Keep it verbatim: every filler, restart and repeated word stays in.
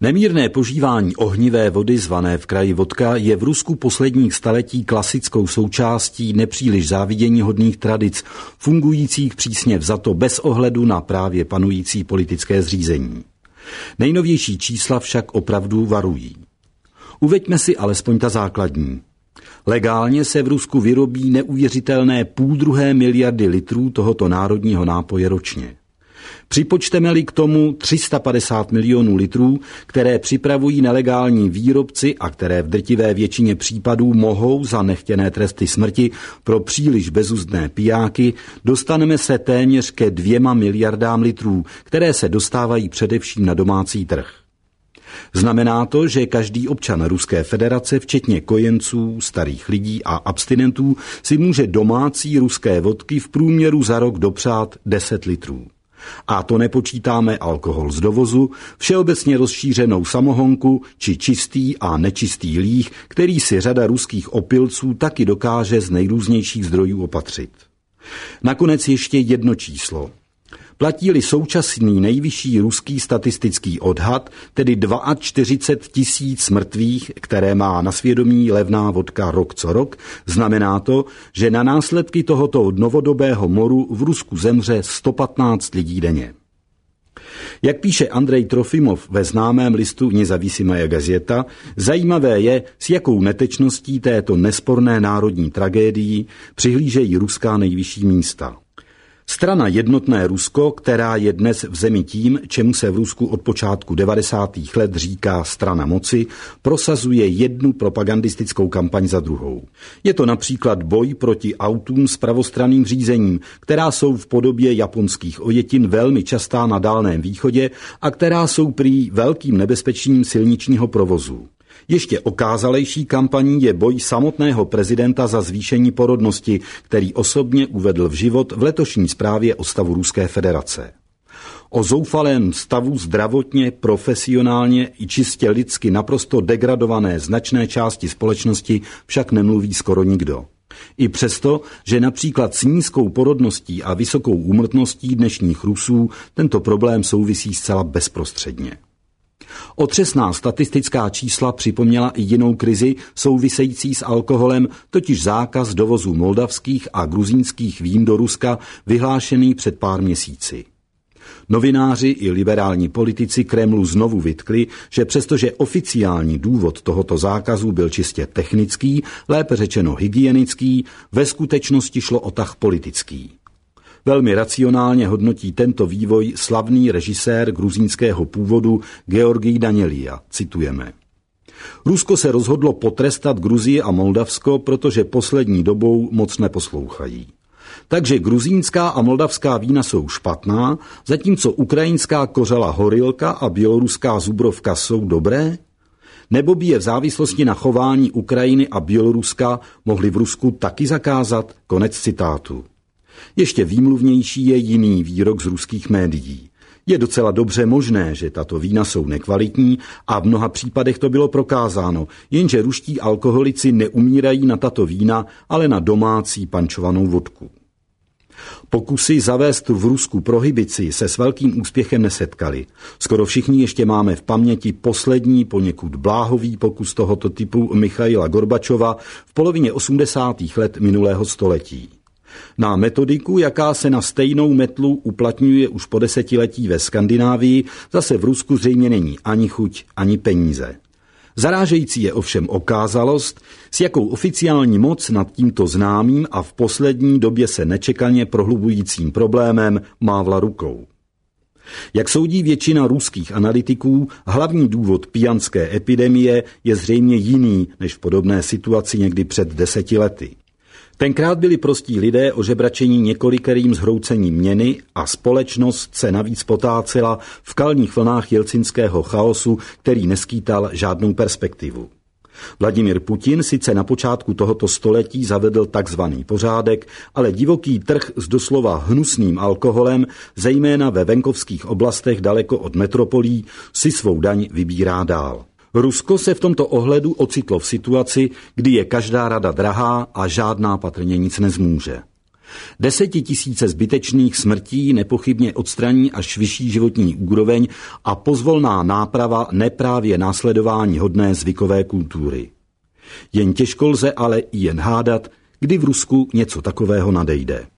Nemírné požívání ohnivé vody zvané v kraji vodka je v Rusku posledních staletí klasickou součástí nepříliš záviděníhodných tradic, fungujících přísně vzato bez ohledu na právě panující politické zřízení. Nejnovější čísla však opravdu varují. Uveďme si alespoň ta základní. Legálně se v Rusku vyrobí neuvěřitelné půl druhé miliardy litrů tohoto národního nápoje ročně. Připočteme-li k tomu tři sta padesát milionů litrů, které připravují nelegální výrobci a které v drtivé většině případů mohou za nechtěné tresty smrti pro příliš bezuzdné pijáky, dostaneme se téměř ke dvěma miliardám litrů, které se dostávají především na domácí trh. Znamená to, že každý občan Ruské federace, včetně kojenců, starých lidí a abstinentů, si může domácí ruské vodky v průměru za rok dopřát deset litrů. A to nepočítáme alkohol z dovozu, všeobecně rozšířenou samohonku či čistý a nečistý líh, který si řada ruských opilců taky dokáže z nejrůznějších zdrojů opatřit. Nakonec ještě jedno číslo. Platí-li současný nejvyšší ruský statistický odhad, tedy čtyřicet dva tisíc mrtvých, které má na svědomí levná vodka rok co rok, znamená to, že na následky tohoto novodobého moru v Rusku zemře sto patnáct lidí denně. Jak píše Andrej Trofimov ve známém listu Nezávisimá gazeta, zajímavé je, s jakou netečností této nesporné národní tragédii přihlížejí ruská nejvyšší místa. Strana Jednotné Rusko, která je dnes v zemi tím, čemu se v Rusku od počátku devadesátých let říká strana moci, prosazuje jednu propagandistickou kampaň za druhou. Je to například boj proti autům s pravostranným řízením, která jsou v podobě japonských ojetin velmi častá na Dálném východě a která jsou prý velkým nebezpečím silničního provozu. Ještě okázalejší kampaní je boj samotného prezidenta za zvýšení porodnosti, který osobně uvedl v život v letošní zprávě o stavu Ruské federace. O zoufalém stavu zdravotně, profesionálně i čistě lidsky naprosto degradované značné části společnosti však nemluví skoro nikdo. I přesto, že například s nízkou porodností a vysokou úmrtností dnešních Rusů tento problém souvisí zcela bezprostředně. Otřesná statistická čísla připomněla i jinou krizi související s alkoholem, totiž zákaz dovozu moldavských a gruzínských vín do Ruska vyhlášený před pár měsíci. Novináři i liberální politici Kremlu znovu vytkli, že přestože oficiální důvod tohoto zákazu byl čistě technický, lépe řečeno hygienický, ve skutečnosti šlo o tah politický. Velmi racionálně hodnotí tento vývoj slavný režisér gruzínského původu Georgij Danělija. Citujeme. Rusko se rozhodlo potrestat Gruzii a Moldavsko, protože poslední dobou moc neposlouchají. Takže gruzínská a moldavská vína jsou špatná, zatímco ukrajinská kořela horilka a běloruská zubrovka jsou dobré? Nebo by je v závislosti na chování Ukrajiny a Běloruska mohli v Rusku taky zakázat? Konec citátu. Ještě výmluvnější je jiný výrok z ruských médií. Je docela dobře možné, že tato vína jsou nekvalitní a v mnoha případech to bylo prokázáno, jenže ruští alkoholici neumírají na tato vína, ale na domácí pančovanou vodku. Pokusy zavést v Rusku prohibici se s velkým úspěchem nesetkaly. Skoro všichni ještě máme v paměti poslední, poněkud bláhový pokus tohoto typu Michaila Gorbačova v polovině osmdesátých let minulého století. Na metodiku, jaká se na stejnou metlu uplatňuje už po desetiletí ve Skandinávii, zase v Rusku zřejmě není ani chuť, ani peníze. Zarážející je ovšem okázalost, s jakou oficiální moc nad tímto známým a v poslední době se nečekaně prohlubujícím problémem mávla rukou. Jak soudí většina ruských analytiků, hlavní důvod pijanské epidemie je zřejmě jiný než v podobné situaci někdy před deseti lety. Tenkrát byli prostí lidé ožebračení několikerým zhroucením měny a společnost se navíc potácela v kalních vlnách jelcinského chaosu, který neskýtal žádnou perspektivu. Vladimír Putin sice na počátku tohoto století zavedl takzvaný pořádek, ale divoký trh s doslova hnusným alkoholem, zejména ve venkovských oblastech daleko od metropolí, si svou daň vybírá dál. Rusko se v tomto ohledu ocitlo v situaci, kdy je každá rada drahá a žádná patrně nic nezmůže. Desetitisíce zbytečných smrtí nepochybně odstraní až vyšší životní úroveň a pozvolná náprava neprávě následování hodné zvykové kultury. Jen těžko lze ale i jen hádat, kdy v Rusku něco takového nadejde.